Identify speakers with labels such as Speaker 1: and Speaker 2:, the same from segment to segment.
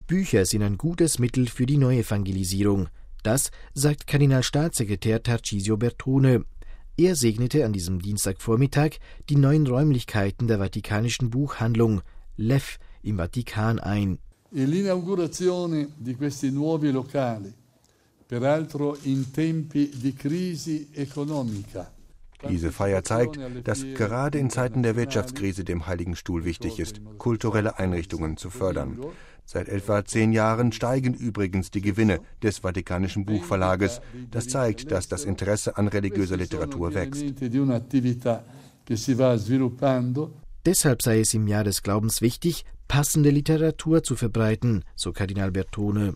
Speaker 1: Bücher sind ein gutes Mittel für die Neuevangelisierung. Das sagt Kardinalstaatssekretär Tarcisio Bertone. Er segnete an diesem Dienstagvormittag die neuen Räumlichkeiten der Vatikanischen Buchhandlung LEF im Vatikan ein.
Speaker 2: L'inaugurazione di questi nuovi locali, peraltro in tempi di crisi economica.
Speaker 3: Diese Feier zeigt, dass gerade in Zeiten der Wirtschaftskrise dem Heiligen Stuhl wichtig ist, kulturelle Einrichtungen zu fördern. Seit etwa 10 Jahren steigen übrigens die Gewinne des Vatikanischen Buchverlages. Das zeigt, dass das Interesse an religiöser Literatur wächst.
Speaker 1: Deshalb sei es im Jahr des Glaubens wichtig, passende Literatur zu verbreiten, so Kardinal Bertone.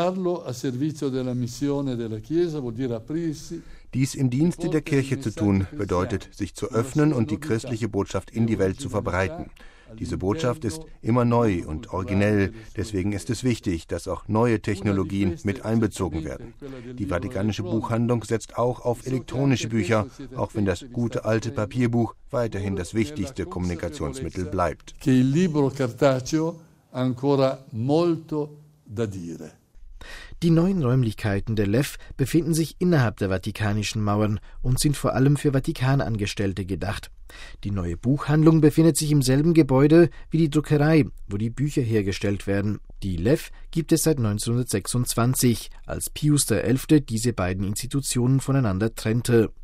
Speaker 3: Dies im Dienste der Kirche zu tun, bedeutet, sich zu öffnen und die christliche Botschaft in die Welt zu verbreiten. Diese Botschaft ist immer neu und originell, deswegen ist es wichtig, dass auch neue Technologien mit einbezogen werden. Die Vatikanische Buchhandlung setzt auch auf elektronische Bücher, auch wenn das gute alte Papierbuch weiterhin das wichtigste Kommunikationsmittel bleibt.
Speaker 1: Die neuen Räumlichkeiten der LEF befinden sich innerhalb der vatikanischen Mauern und sind vor allem für Vatikanangestellte gedacht. Die neue Buchhandlung befindet sich im selben Gebäude wie die Druckerei, wo die Bücher hergestellt werden. Die LEF gibt es seit 1926, als Pius XI. Diese beiden Institutionen voneinander trennte.